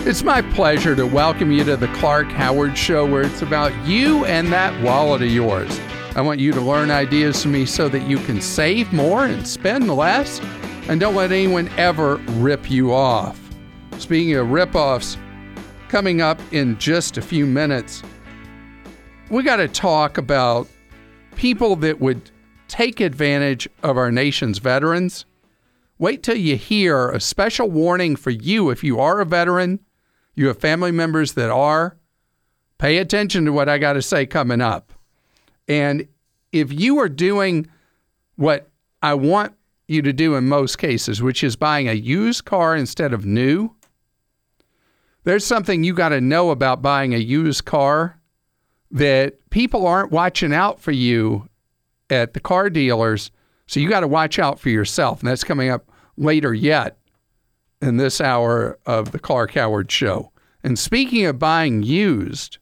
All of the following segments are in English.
It's my pleasure to welcome you to the Clark Howard Show, where it's about you and that wallet of yours. I want you to learn ideas from me so that you can save more and spend less, and don't let anyone ever rip you off. Speaking of rip-offs, coming up in just a few minutes, we got to talk about people that would take advantage of our nation's veterans. Wait till you hear a special warning for you if you are a veteran, you have family members that are. Pay attention to what I got to say coming up. And if you are doing what I want you to do in most cases, which is buying a used car instead of new, there's something you got to know about buying a used car that people aren't watching out for you at the car dealers. So you got to watch out for yourself. And that's coming up later yet in this hour of the Clark Howard Show. And speaking of buying used,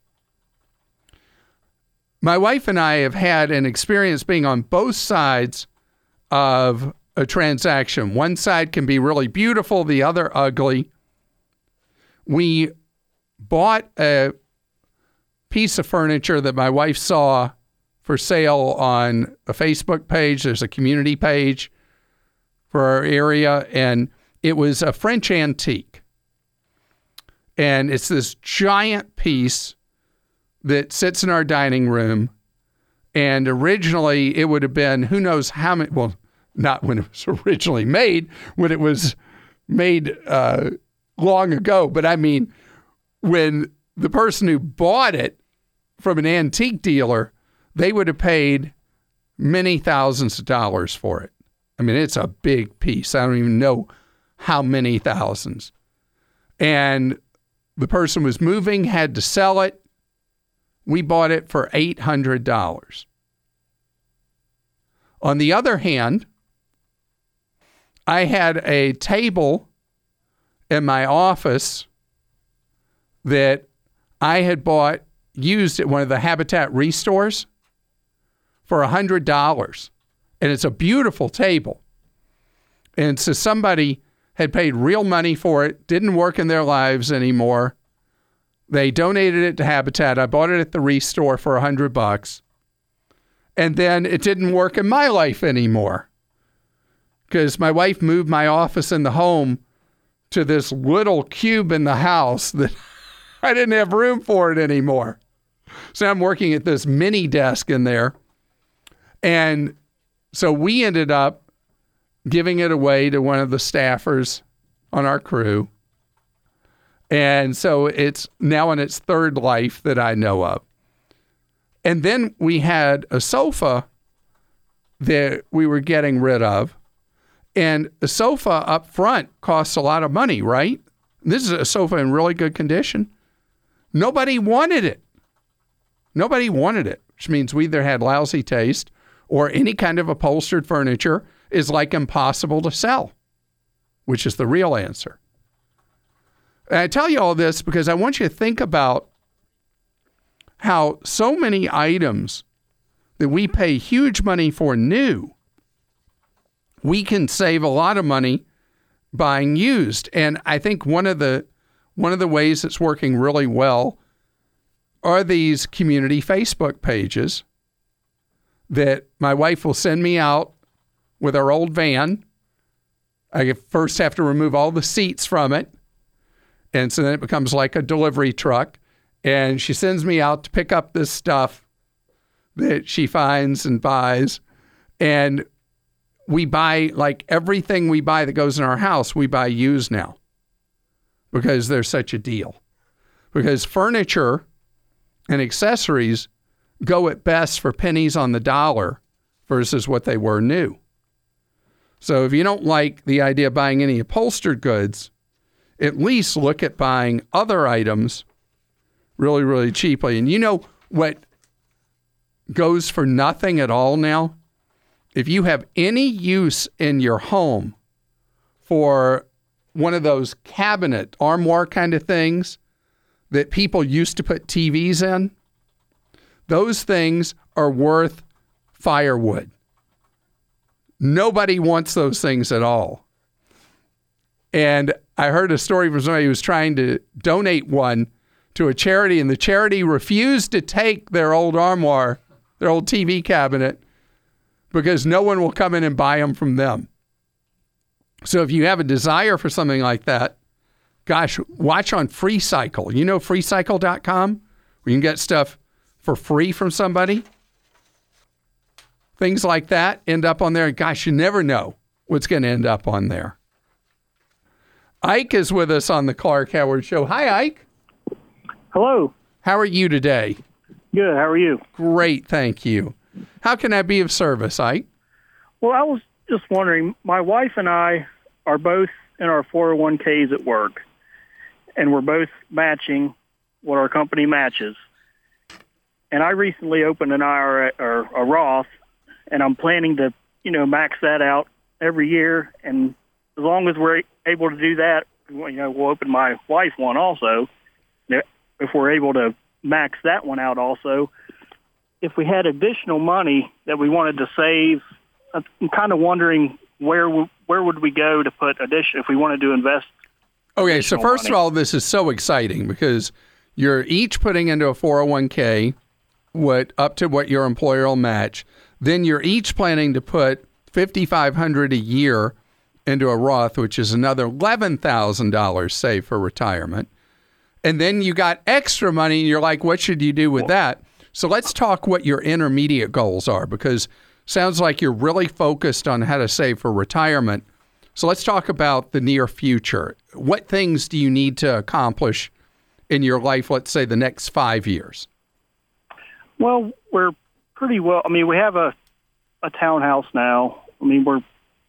my wife and I have had an experience being on both sides of a transaction. One side can be really beautiful, the other ugly. We bought a piece of furniture that my wife saw for sale on a Facebook page. There's a community page for our area, and it was a French antique. And it's this giant piece that sits in our dining room. And originally it would have been, who knows how many, well, not when it was originally made, when it was made long ago. But I mean, when the person who bought it from an antique dealer, they would have paid many thousands of dollars for it. I mean, it's a big piece. I don't even know how many thousands. And the person was moving, had to sell it. We bought it for $800. On the other hand, I had a table in my office that I had bought used at one of the Habitat Restores for $100. And it's a beautiful table. And so somebody had paid real money for it, didn't work in their lives anymore. They donated it to Habitat. I bought it at the Restore for $100. And then it didn't work in my life anymore because my wife moved my office in the home to this little cube in the house that I didn't have room for it anymore. So I'm working at this mini desk in there. And so we ended up giving it away to one of the staffers on our crew. And so it's now in its third life that I know of. And then we had a sofa that we were getting rid of. And the sofa up front costs a lot of money, right? This is a sofa in really good condition. Nobody wanted it. Nobody wanted it, which means we either had lousy taste or any kind of upholstered furniture is like impossible to sell, which is the real answer. And I tell you all this because I want you to think about how so many items that we pay huge money for new, we can save a lot of money buying used. And I think one of the ways it's working really well are these community Facebook pages that my wife will send me out with our old van. I first have to remove all the seats from it. And so then it becomes like a delivery truck. And she sends me out to pick up this stuff that she finds and buys. And we buy, like everything we buy that goes in our house, we buy used now because there's such a deal. Because furniture and accessories go at best for pennies on the dollar versus what they were new. So if you don't like the idea of buying any upholstered goods, at least look at buying other items really, really cheaply. And you know what goes for nothing at all now? If you have any use in your home for one of those cabinet armoire kind of things that people used to put TVs in, those things are worth firewood. Nobody wants those things at all. And I heard a story from somebody who was trying to donate one to a charity, and the charity refused to take their old armoire, their old TV cabinet, because no one will come in and buy them from them. So if you have a desire for something like that, gosh, watch on FreeCycle. You know FreeCycle.com, where you can get stuff for free from somebody? Things like that end up on there. Gosh, you never know what's going to end up on there. Ike is with us on the Clark Howard Show. Hi, Ike. Hello. How are you today? Good. How are you? Great, thank you. How can I be of service, Ike? Well, I was just wondering, my wife and I are both in our 401ks at work, and we're both matching what our company matches. And I recently opened an IRA or a Roth, and I'm planning to, max that out every year. And as long as we're able to do that, we'll open my wife one also. If we're able to max that one out also, if we had additional money that we wanted to save, I'm kind of wondering where would we go to put if we wanted to invest. Okay, so first of all, this is so exciting because you're each putting into a 401k up to what your employer will match. Then you're each planning to put $5,500 a year into a Roth, which is another $11,000 saved for retirement. And then you got extra money, and you're like, what should you do with that? So let's talk what your intermediate goals are, because sounds like you're really focused on how to save for retirement. So let's talk about the near future. What things do you need to accomplish in your life, let's say the next 5 years? Well, we're pretty well. We have a townhouse now. We're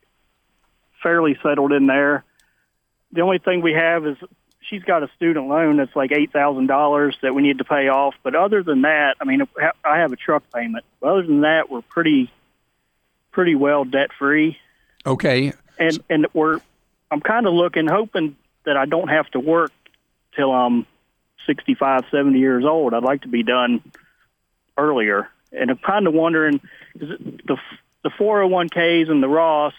fairly settled in there. The only thing we have is she's got a student loan that's like $8,000 that we need to pay off. But other than that, I have a truck payment. But other than that, we're pretty well debt free. Okay. And I'm kind of hoping that I don't have to work till I'm 65, 70 years old. I'd like to be done earlier. And I'm kind of wondering, the 401ks and the Roths,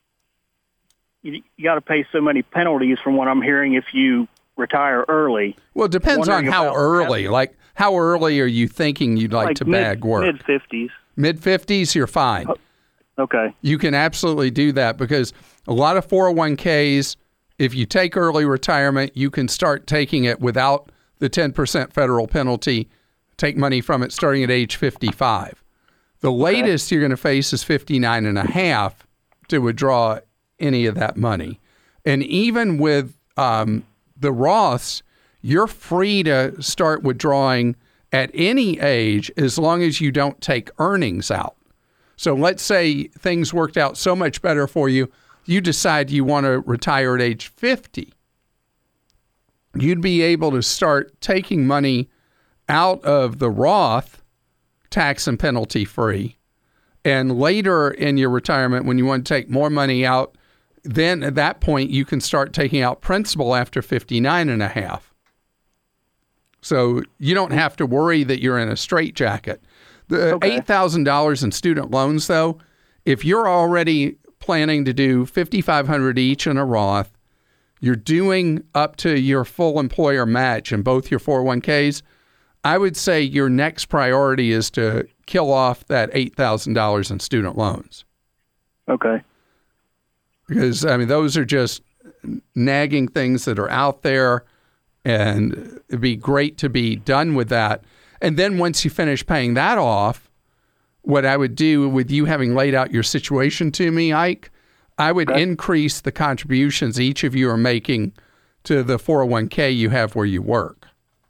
you got to pay so many penalties from what I'm hearing if you retire early. Well, it depends on how early. That. Like, how early are you thinking you'd like to bag work? Mid-50s. Mid-50s, you're fine. Okay. You can absolutely do that because a lot of 401ks, if you take early retirement, you can start taking it without the 10% federal penalty, take money from it starting at age 55. The latest you're going to face is 59 and a half to withdraw any of that money. And even with the Roths, you're free to start withdrawing at any age as long as you don't take earnings out. So let's say things worked out so much better for you, you decide you want to retire at age 50. You'd be able to start taking money out of the Roth tax and penalty free. And later in your retirement, when you want to take more money out, then at that point, you can start taking out principal after 59 and a half. So you don't have to worry that you're in a straitjacket. The $8,000 in student loans, though, if you're already planning to do $5,500 each in a Roth, you're doing up to your full employer match in both your 401ks, I would say your next priority is to kill off that $8,000 in student loans. Okay. Because, those are just nagging things that are out there, and it'd be great to be done with that. And then once you finish paying that off, what I would do with you having laid out your situation to me, Ike, I would increase the contributions each of you are making to the 401k you have where you work.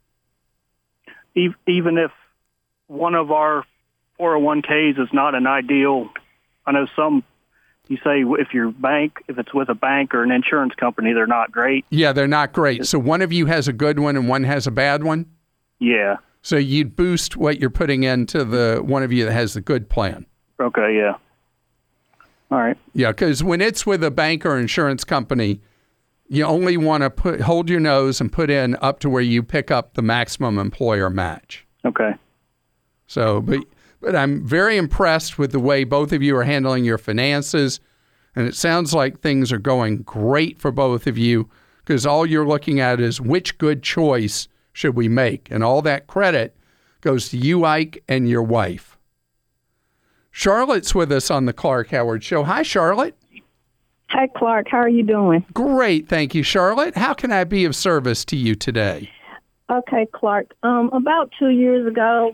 Even if one of our 401ks is not an ideal, I know some, you say if it's with a bank or an insurance company, they're not great. Yeah, they're not great. So one of you has a good one and one has a bad one? Yeah. So you'd boost what you're putting into the one of you that has the good plan. Okay, yeah. All right. Yeah, because when it's with a bank or insurance company, you only want to hold your nose and put in up to where you pick up the maximum employer match. Okay. So, but I'm very impressed with the way both of you are handling your finances, and it sounds like things are going great for both of you. because all you're looking at is which good choice should we make. And all that credit goes to you, Ike, and your wife. Charlotte's with us on the Clark Howard Show. Hi, Charlotte. Hi, Clark. How are you doing? Great. Thank you, Charlotte. How can I be of service to you today? Okay, Clark. About 2 years ago,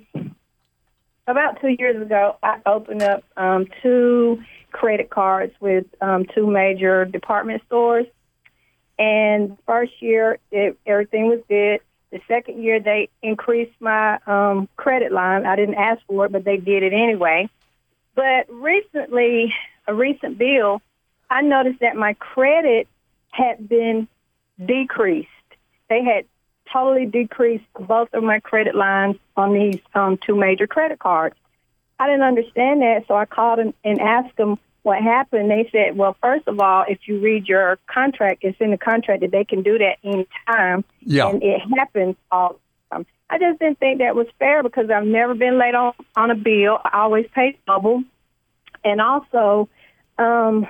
I opened up 2 credit cards with 2 major department stores. And first year, everything was good. The second year, they increased my credit line. I didn't ask for it, but they did it anyway. But recently, a recent bill, I noticed that my credit had been decreased. They had totally decreased both of my credit lines on these 2 major credit cards. I didn't understand that, so I called and asked them what happened. They said, well, first of all, if you read your contract, it's in the contract that they can do that any time, and it happens all the time. I just didn't think that was fair because I've never been late on a bill. I always pay double. And also, I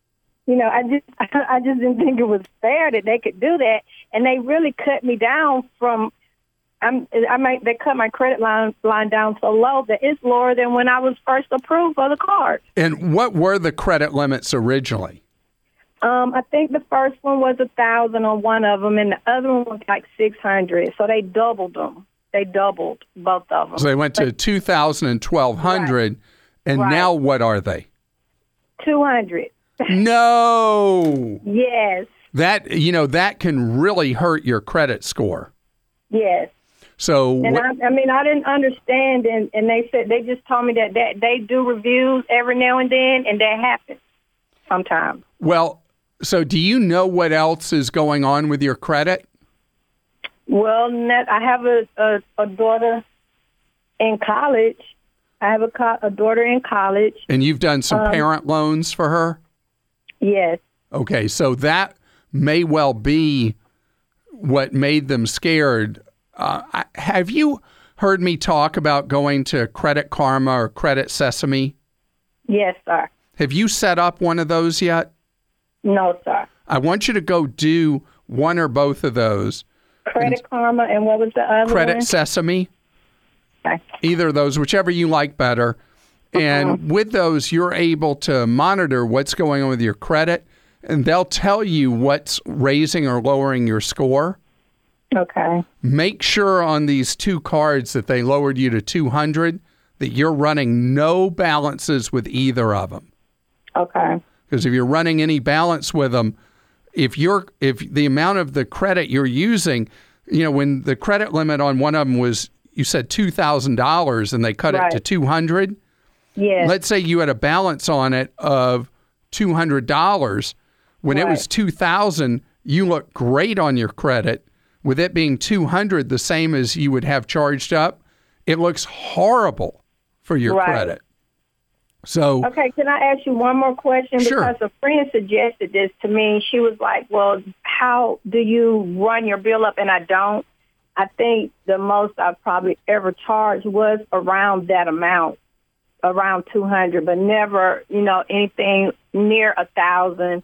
just didn't think it was fair that they could do that. And they really cut me down from, they cut my credit line down so low that it's lower than when I was first approved for the card. And what were the credit limits originally? I think the first one was 1,000 on one of them, and the other one was like 600. So they doubled them. They doubled both of them. So they went to 2,000 and 1,200, and now what are they? 200. No. Yes. That can really hurt your credit score. Yes. So, and I didn't understand, and they just told me that they do reviews every now and then, and that happens sometimes. Well, so do you know what else is going on with your credit? Well, I have a daughter in college. I have a daughter in college. And you've done some parent loans for her? Yes. Okay, so that may well be what made them scared. Have you heard me talk about going to Credit Karma or Credit Sesame? Yes, sir. Have you set up one of those yet? No, sir. I want you to go do one or both of those. Credit Karma, and what was the other one? Credit Sesame. Okay. Either of those, whichever you like better. And with those, you're able to monitor what's going on with your credit, and they'll tell you what's raising or lowering your score. Okay. Make sure on these 2 cards that they lowered you to 200, that you're running no balances with either of them. Okay. Because if you're running any balance with them, if the amount of the credit you're using, when the credit limit on one of them was, you said $2,000 and they cut it to $200. Yes. Let's say you had a balance on it of $200. When it was $2,000, you look great on your credit. With it being $200, the same as you would have charged up, it looks horrible for your credit. So, okay, can I ask you one more question? Sure. Because a friend suggested this to me. She was like, well, how do you run your bill up? And I don't. I think the most I've probably ever charged was around that amount, around 200, but never, anything near 1,000.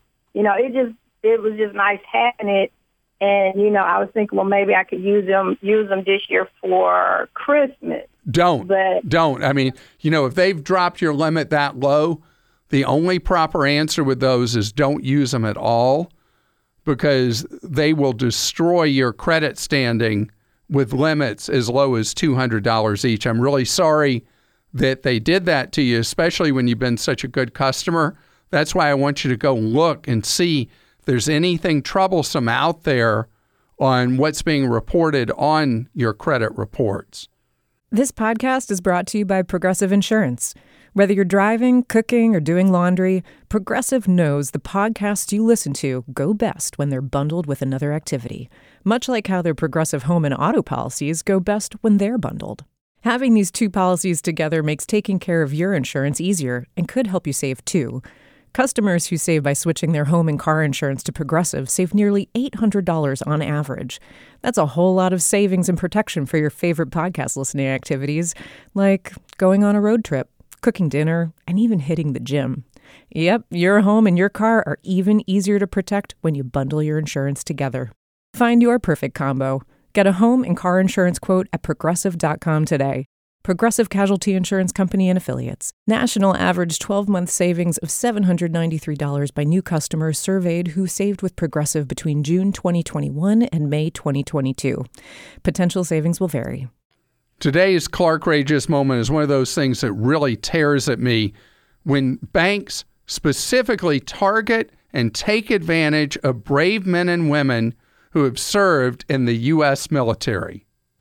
It was just nice having it. And, I was thinking, well, maybe I could use them this year for Christmas. Don't. I mean, if they've dropped your limit that low, the only proper answer with those is don't use them at all, because they will destroy your credit standing with limits as low as $200 each. I'm really sorry that they did that to you, especially when you've been such a good customer. That's why I want you to go look and see if there's anything troublesome out there on what's being reported on your credit reports. This podcast is brought to you by Progressive Insurance. Whether you're driving, cooking, or doing laundry, Progressive knows the podcasts you listen to go best when they're bundled with another activity, much like how their Progressive home and auto policies go best when they're bundled. Having these 2 policies together makes taking care of your insurance easier and could help you save too. Customers who save by switching their home and car insurance to Progressive save nearly $800 on average. That's a whole lot of savings and protection for your favorite podcast listening activities, like going on a road trip, cooking dinner, and even hitting the gym. Yep, your home and your car are even easier to protect when you bundle your insurance together. Find your perfect combo. Get a home and car insurance quote at Progressive.com today. Progressive Casualty Insurance Company and Affiliates. National average 12-month savings of $793 by new customers surveyed who saved with Progressive between June 2021 and May 2022. Potential savings will vary. Today's Clark-rageous moment is one of those things that really tears at me when banks specifically target and take advantage of brave men and women who have served in the U.S. military.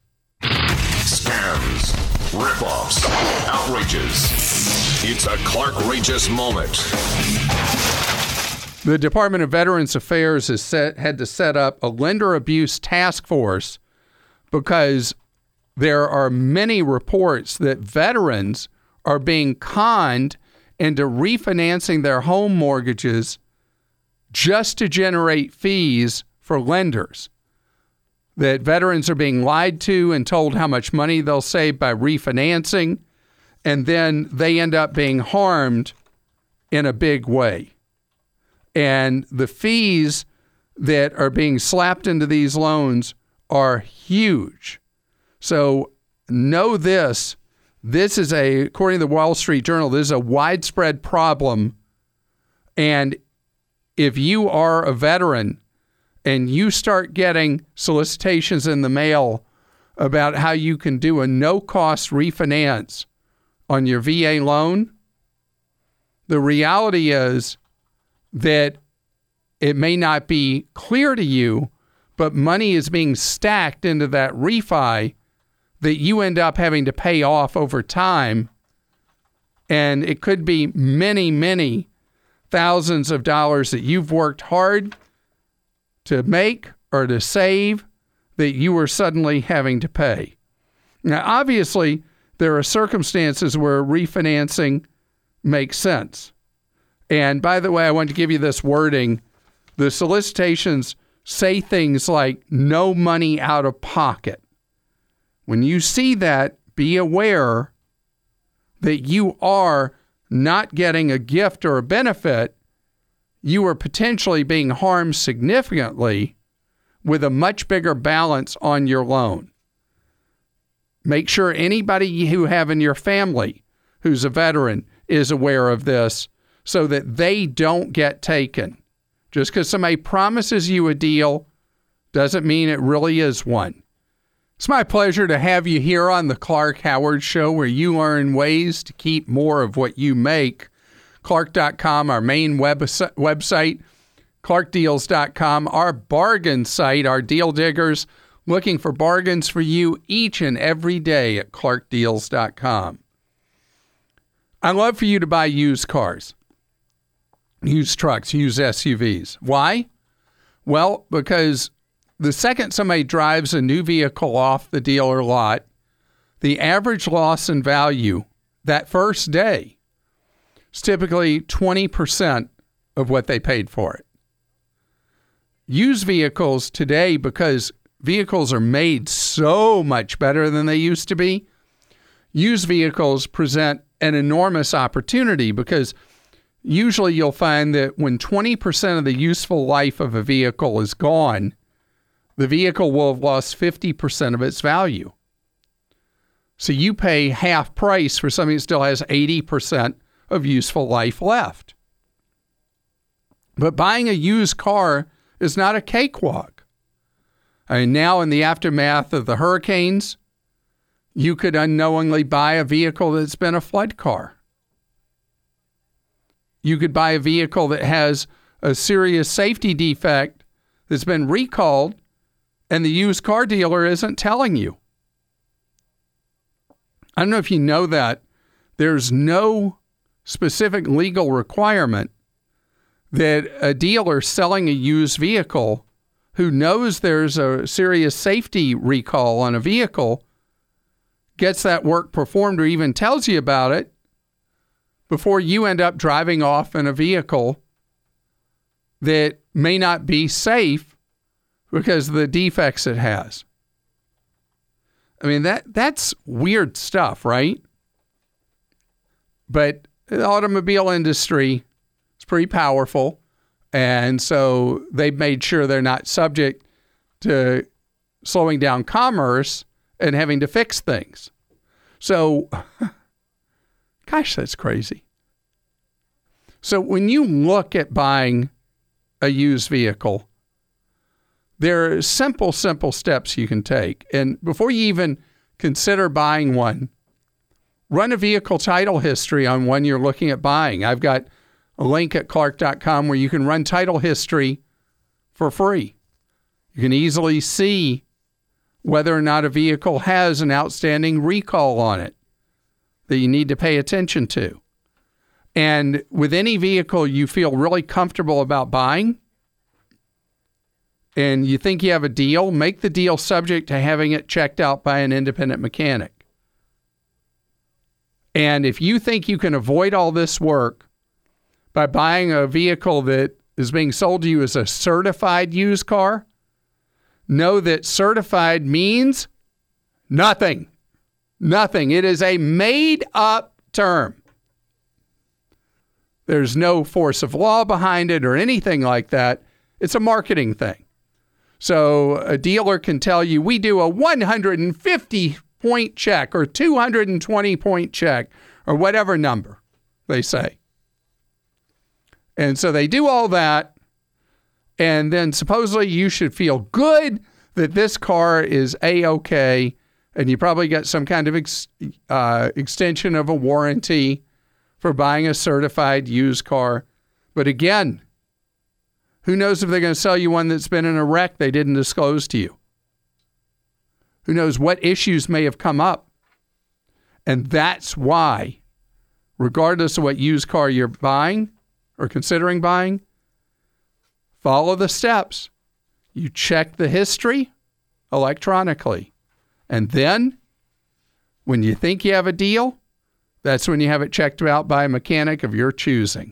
Scams, rip-offs, outrages. It's a Clark-rageous moment. The Department of Veterans Affairs has had to set up a lender abuse task force because there are many reports that veterans are being conned into refinancing their home mortgages just to generate fees for lenders. That veterans are being lied to and told how much money they'll save by refinancing, and then they end up being harmed in a big way. And the fees that are being slapped into these loans are huge. So know this. This is according to the Wall Street Journal, this is a widespread problem. And if you are a veteran and you start getting solicitations in the mail about how you can do a no-cost refinance on your VA loan, the reality is that it may not be clear to you, but money is being stacked into that refi that you end up having to pay off over time. And it could be many, many thousands of dollars that you've worked hard to make or to save that you are suddenly having to pay. Now, obviously, there are circumstances where refinancing makes sense. And by the way, I want to give you this wording. The solicitations say things like no money out of pocket. When you see that, be aware that you are not getting a gift or a benefit. You are potentially being harmed significantly with a much bigger balance on your loan. Make sure anybody you have in your family who's a veteran is aware of this so that they don't get taken. Just because somebody promises you a deal doesn't mean it really is one. It's my pleasure to have you here on the Clark Howard Show, where you learn ways to keep more of what you make. Clark.com, our main website, ClarkDeals.com, our bargain site, our deal diggers, looking for bargains for you each and every day at ClarkDeals.com. I love for you to buy used cars, used trucks, used SUVs. Why? Well, because the second somebody drives a new vehicle off the dealer lot, the average loss in value that first day is typically 20% of what they paid for it. Used vehicles today, because vehicles are made so much better than they used to be, used vehicles present an enormous opportunity because usually you'll find that when 20% of the useful life of a vehicle is gone, the vehicle will have lost 50% of its value. So you pay half price for something that still has 80% of useful life left. But buying a used car is not a cakewalk. Now in the aftermath of the hurricanes, you could unknowingly buy a vehicle that's been a flood car. You could buy a vehicle that has a serious safety defect that's been recalled, and the used car dealer isn't telling you. I don't know if you know that. There's no specific legal requirement that a dealer selling a used vehicle who knows there's a serious safety recall on a vehicle gets that work performed or even tells you about it before you end up driving off in a vehicle that may not be safe because of the defects it has. I mean, that's weird stuff, right? But the automobile industry pretty powerful. And so they've made sure they're not subject to slowing down commerce and having to fix things. So, gosh, that's crazy. So when you look at buying a used vehicle, there are simple steps you can take. And before you even consider buying one, run a vehicle title history on one you're looking at buying. I've got a link at Clark.com where you can run title history for free. You can easily see whether or not a vehicle has an outstanding recall on it that you need to pay attention to. And with any vehicle you feel really comfortable about buying and you think you have a deal, make the deal subject to having it checked out by an independent mechanic. And if you think you can avoid all this work by buying a vehicle that is being sold to you as a certified used car, know that certified means nothing. Nothing. It is a made-up term. There's no force of law behind it or anything like that. It's a marketing thing. So a dealer can tell you, we do a 150-point check or 220-point check or whatever number they say. And so they do all that, and then supposedly you should feel good that this car is A-OK, and you probably get some kind of extension of a warranty for buying a certified used car. But again, who knows if they're going to sell you one that's been in a wreck they didn't disclose to you? Who knows what issues may have come up? And that's why, regardless of what used car you're buying or considering buying, follow the steps. You check the history electronically. And then, when you think you have a deal, that's when you have it checked out by a mechanic of your choosing.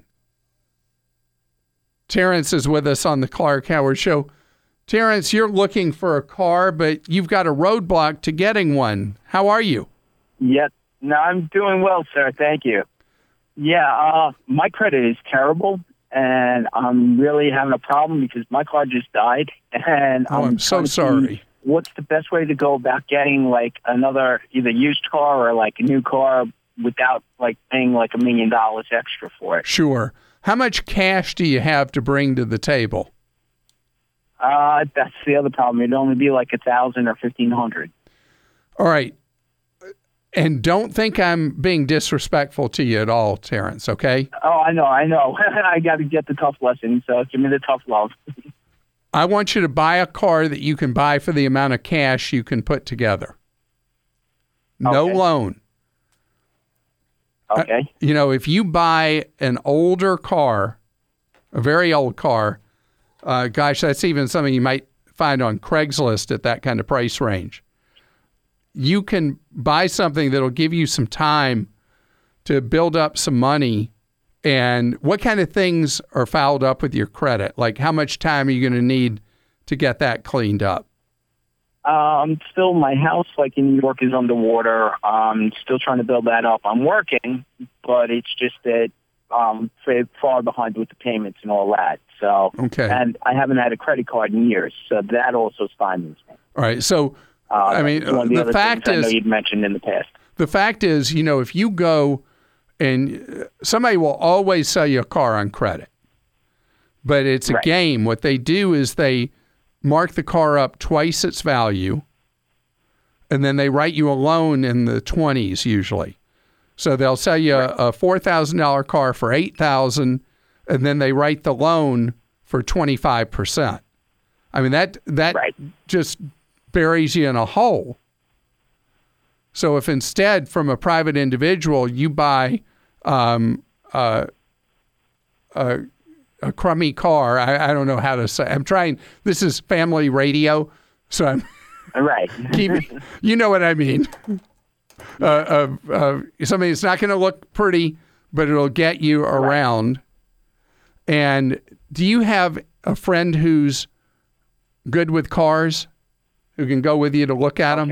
Terrence is with us on the Clark Howard Show. Terrence, you're looking for a car, but you've got a roadblock to getting one. How are you? Yep. No, I'm doing well, sir. Thank you. Yeah, my credit is terrible, and I'm really having a problem because my car just died. And I'm so sorry. What's the best way to go about getting like another either used car or like a new car without like paying like $1 million extra for it? Sure. How much cash do you have to bring to the table? That's the other problem. It'd only be like $1,000 or $1,500. All right. And don't think I'm being disrespectful to you at all, Terrence, okay? Oh, I know. I got to get the tough lesson, so give me the tough love. I want you to buy a car that you can buy for the amount of cash you can put together. No loan. Okay. If you buy an older car, a very old car, gosh, that's even something you might find on Craigslist at that kind of price range. You can buy something that'll give you some time to build up some money. And what kind of things are fouled up with your credit? Like how much time are you going to need to get that cleaned up? Still, my house, like in New York, is underwater. I'm still trying to build that up. I'm working, but it's just that I'm far behind with the payments and all that. So, okay. And I haven't had a credit card in years, so that also stymies me. All right. So, the fact is, I know you'd mentioned in the past. The fact is, if you go and somebody will always sell you a car on credit, but it's a game. What they do is they mark the car up twice its value, and then they write you a loan in the 20s usually. So they'll sell you a $4,000 car for $8,000, and then they write the loan for 25%. I mean, that just buries you in a hole. So if instead from a private individual you buy a crummy car, I don't know how to say. I'm trying. This is family radio, so I'm right. You know what I mean. Something that's not going to look pretty, but it'll get you around. And do you have a friend who's good with cars, who can go with you to look at them?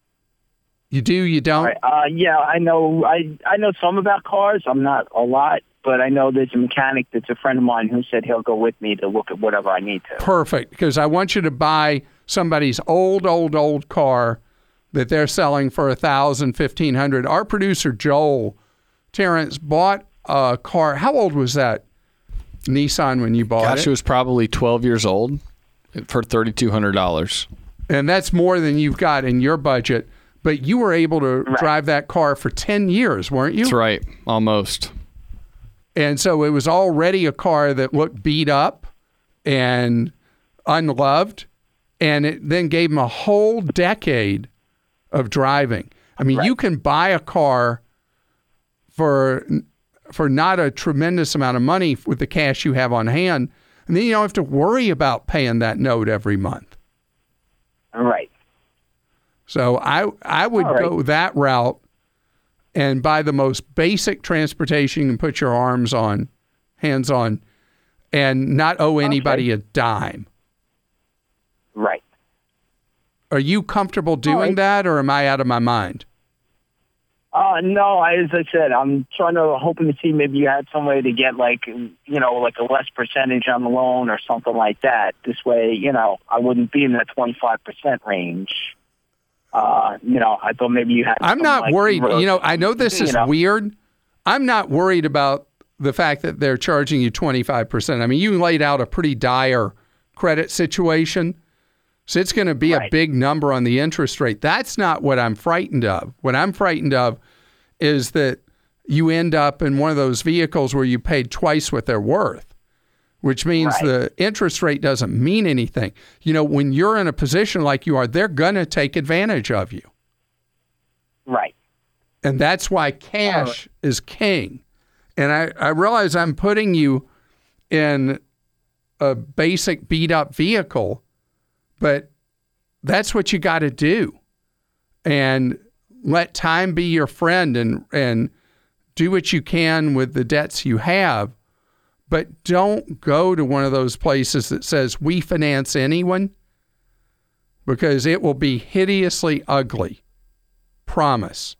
You do? You don't? Yeah, I know. I know some about cars. I'm not a lot. but I know there's a mechanic that's a friend of mine who said he'll go with me to look at whatever I need to. Perfect, because I want you to buy somebody's old car that they're selling for $1,000, $1,500. Our producer, Joel Terrence, bought a car. How old was that Nissan when you bought it? Gosh, it was probably 12 years old for $3,200. And that's more than you've got in your budget. But you were able to drive that car for 10 years, weren't you? That's right, almost. And so it was already a car that looked beat up and unloved, and it then gave him a whole decade of driving. I mean, you can buy a car for not a tremendous amount of money with the cash you have on hand, and then you don't have to worry about paying that note every month. Right. So I would go that route and buy the most basic transportation you can put your hands on, and not owe anybody a dime. Right. Are you comfortable doing that, or am I out of my mind? No, as I said, I'm hoping to see maybe you had some way to get like a less percentage on the loan or something like that. This way, I wouldn't be in that 25% range. I thought maybe you had. I'm not worried. I know this is weird. I'm not worried about the fact that they're charging you 25%. I mean, you laid out a pretty dire credit situation, so it's going to be a big number on the interest rate. That's not what I'm frightened of. What I'm frightened of is that you end up in one of those vehicles where you paid twice what they're worth, which means the interest rate doesn't mean anything. When you're in a position like you are, they're going to take advantage of you. Right. And that's why cash is king. And I realize I'm putting you in a basic beat-up vehicle, but that's what you got to do. And let time be your friend and do what you can with the debts you have. But don't go to one of those places that says, we finance anyone, because it will be hideously ugly. Promise.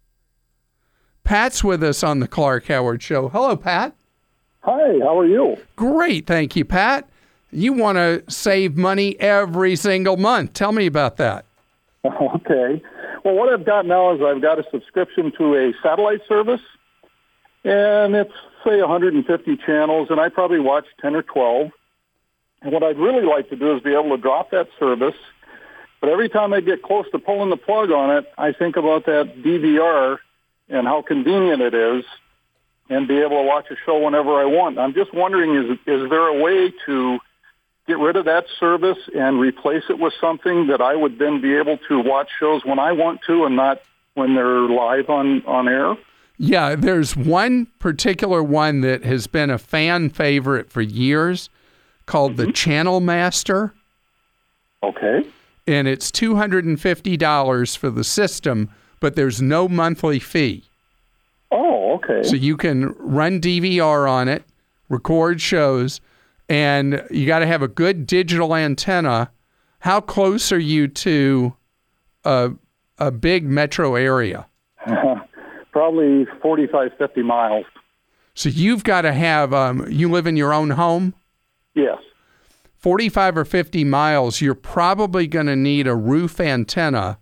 Pat's with us on the Clark Howard Show. Hello, Pat. Hi, how are you? Great, thank you, Pat. You want to save money every single month. Tell me about that. Okay. Well, what I've got now is I've got a subscription to a satellite service, and it's, say, 150 channels, and I probably watch 10 or 12. And what I'd really like to do is be able to drop that service, but every time I get close to pulling the plug on it, I think about that DVR and how convenient it is, and be able to watch a show whenever I want. I'm just wondering, is there a way to get rid of that service and replace it with something that I would then be able to watch shows when I want to and not when they're live on air? Yeah, there's one particular one that has been a fan favorite for years called the Channel Master. Okay. And it's $250 for the system, but there's no monthly fee. Oh, okay. So you can run DVR on it, record shows, and you got to have a good digital antenna. How close are you to a big metro area? Probably 45, 50 miles. So you've got to have, you live in your own home? Yes. 45 or 50 miles, you're probably going to need a roof antenna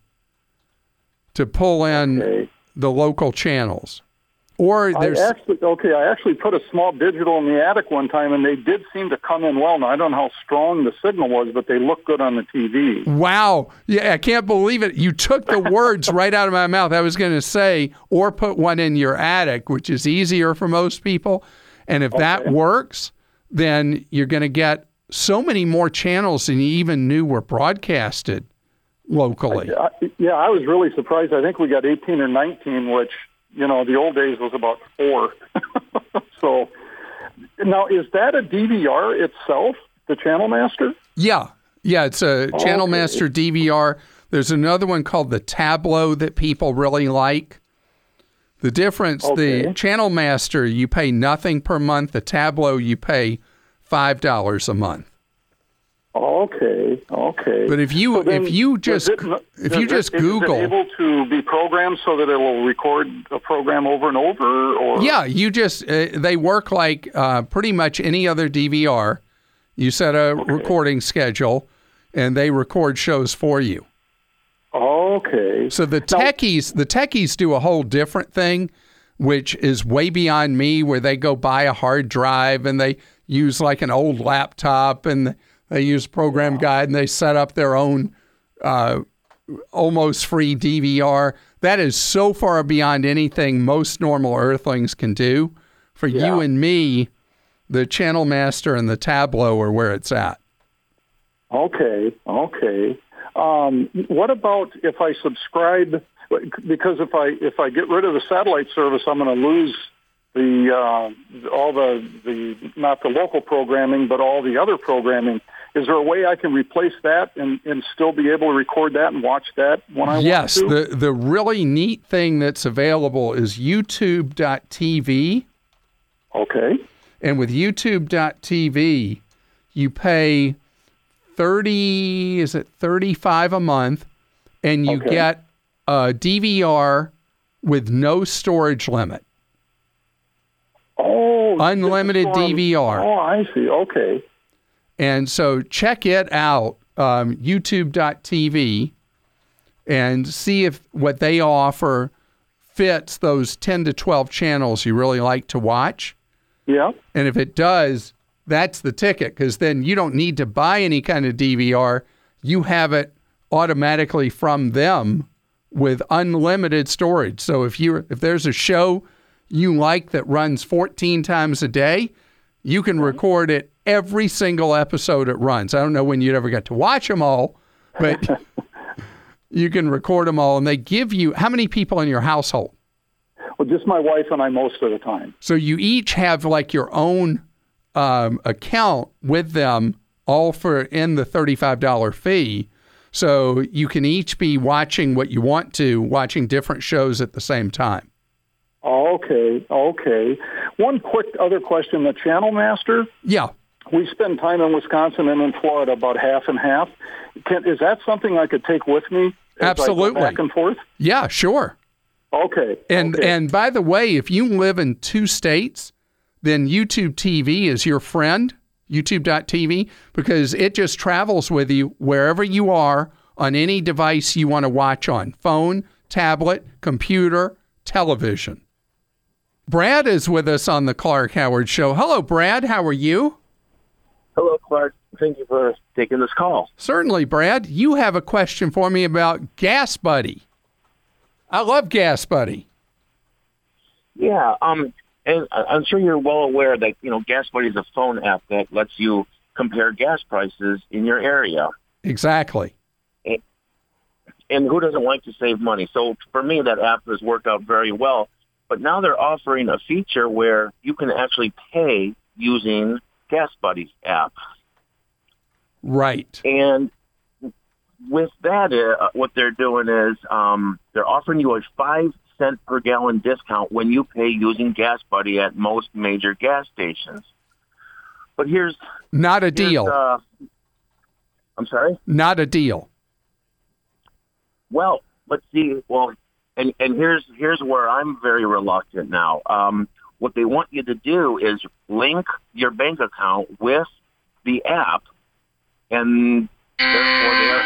to pull in the local channels. Or there's... I actually put a small digital in the attic one time, and they did seem to come in well. Now, I don't know how strong the signal was, but they looked good on the TV. Wow. Yeah, I can't believe it. You took the words right out of my mouth. I was going to say, or put one in your attic, which is easier for most people. And if that works, then you're going to get so many more channels than you even knew were broadcasted locally. I was really surprised. I think we got 18 or 19, which... the old days was about 4. So now, is that a DVR itself, the Channel Master? Yeah, it's a Channel Master DVR. There's another one called the Tablo that people really like. The difference, the Channel Master, you pay nothing per month. The Tablo, you pay $5 a month. Okay. But if you just Google, is it able to be programmed so that it will record a program over and over? Or yeah, you just they work like pretty much any other DVR. You set a recording schedule, and they record shows for you. Okay. So the techies do a whole different thing, which is way beyond me, where they go buy a hard drive and they use like an old laptop and they use Program Guide and they set up their own almost free DVR. That is so far beyond anything most normal earthlings can do. For you and me, the Channel Master and the Tableau are where it's at. Okay. What about if I subscribe? Because if I get rid of the satellite service, I'm going to lose all the not the local programming, but all the other programming. Is there a way I can replace that and still be able to record that and watch that when I want to? Yes, the really neat thing that's available is YouTube.tv. Okay. And with YouTube.tv, you pay $35 a month, and you get a DVR with no storage limit. Oh, unlimited DVR. Oh, I see. Okay. And so check it out, YouTube.tv, and see if what they offer fits those 10 to 12 channels you really like to watch. Yeah. And if it does, that's the ticket, because then you don't need to buy any kind of DVR. You have it automatically from them with unlimited storage. So if there's a show you like that runs 14 times a day, you can record it every single episode it runs. I don't know when you'd ever get to watch them all, but you can record them all. And they give you, how many people in your household? Well, just my wife and I most of the time. So you each have like your own account with them, all for in the $35 fee. So you can each be watching what you want to, watching different shows at the same time. Okay. One quick other question, the Channel Master. Yeah. We spend time in Wisconsin and in Florida, about half and half. Is that something I could take with me? Absolutely. Back and forth? Yeah, sure. Okay. And by the way, if you live in 2 states, then YouTube TV is your friend, YouTube.tv, because it just travels with you wherever you are on any device you want to watch on, phone, tablet, computer, television. Brad is with us on the Clark Howard Show. Hello, Brad. How are you? Hello, Clark. Thank you for taking this call. Certainly, Brad. You have a question for me about Gas Buddy. I love Gas Buddy. Yeah, and I'm sure you're well aware that, Gas Buddy is a phone app that lets you compare gas prices in your area. Exactly. And who doesn't like to save money? So for me, that app has worked out very well. But now they're offering a feature where you can actually pay using Gas Buddy's app. Right. And with that, what they're doing is they're offering you a 5-cent per gallon discount when you pay using Gas Buddy at most major gas stations. But here's not a deal. I'm sorry? Not a deal. Well, let's see. Well, and here's where I'm very reluctant now. What they want you to do is link your bank account with the app, and therefore they're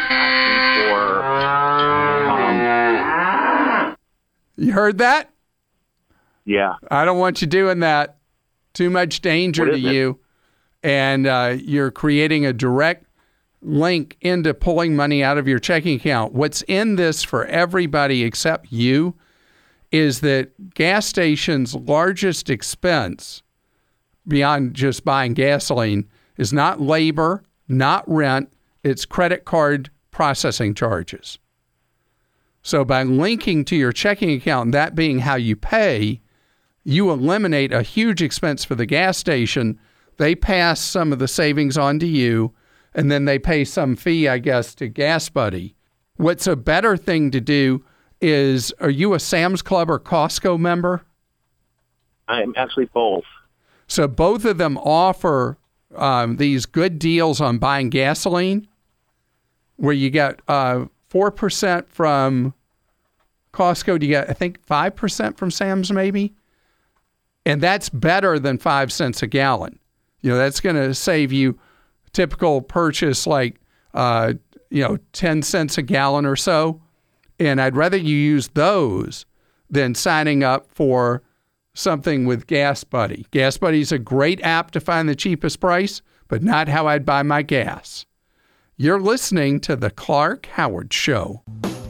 asking for. You heard that? Yeah. I don't want you doing that. Too much danger to you. And you're creating a direct link into pulling money out of your checking account. What's in this for everybody except you is that gas stations' largest expense beyond just buying gasoline is not labor, not rent, it's credit card processing charges. So by linking to your checking account, and that being how you pay, you eliminate a huge expense for the gas station. They pass some of the savings on to you, and then they pay some fee, I guess, to Gas Buddy. What's a better thing to do is, are you a Sam's Club or Costco member? I'm actually both. So both of them offer these good deals on buying gasoline where you get 4% from Costco. You get, I think, 5% from Sam's maybe. And that's better than 5 cents a gallon. That's going to save you typical purchase like, 10 cents a gallon or so. And I'd rather you use those than signing up for something with Gas Buddy. Gas Buddy is a great app to find the cheapest price, but not how I'd buy my gas. You're listening to The Clark Howard Show.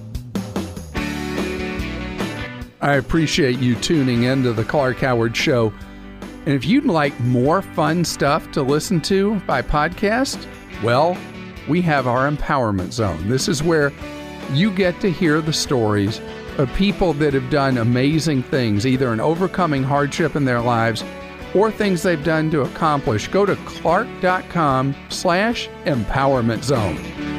I appreciate you tuning in to The Clark Howard Show. And if you'd like more fun stuff to listen to by podcast, well, we have our Empowerment Zone. This is where you get to hear the stories of people that have done amazing things, either in overcoming hardship in their lives or things they've done to accomplish. Go to clark.com/empowerment zone.